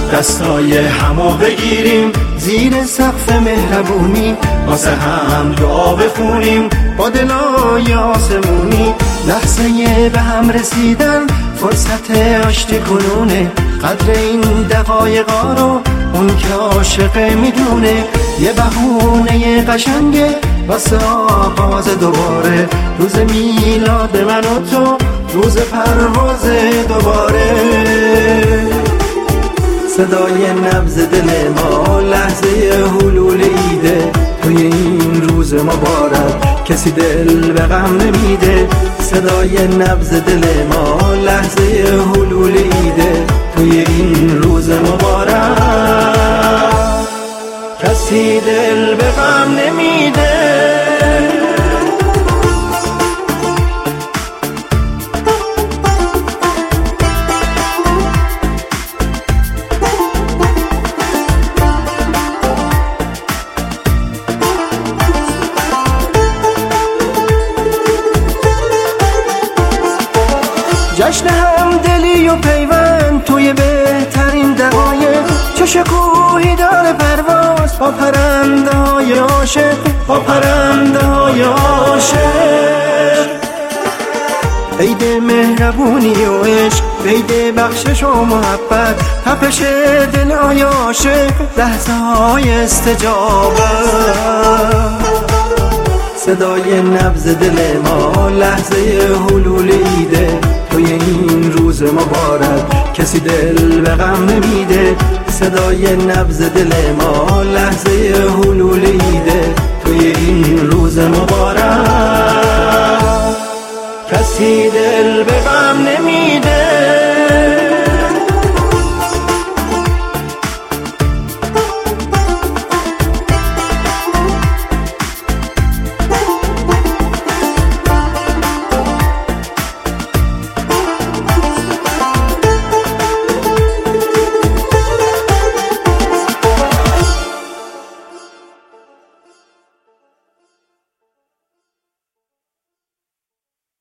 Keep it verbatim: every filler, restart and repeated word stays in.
دستای همو بگیریم زیر سقف مهربونی، واسه هم دعا بخونیم با دلای آسمونی. لحظه به هم رسیدن فرصت آشتی کنونه، قدر این دقایقا رو اون که عاشقه میدونه. یه بهونه قشنگه واسه آغاز دوباره، روز میلاد من و تو، روز پرواز دوباره. صدای نبض دل ما لحظه حلول ایده، توی این روز مبارک کسی دل به غم نمیده. صدای نبض دل ما لحظه حلول ایده، توی این روز مبارک کسی دل به غم نمیده. جشن همدلی و پیوند توی بهترین دقایق، چه شکوهی داره پرواز با پرنده های عاشق، با پرنده های عاشق. عید مهربونی و عشق، عید بخشش و محبت، تپش دلای عاشق، لحظه های استجابت. صدای نبض دل ما لحظه حلول ایده، توی این روز مبارک کسی دل به غم نمیده. صدای نبض دل ما لحظه حلول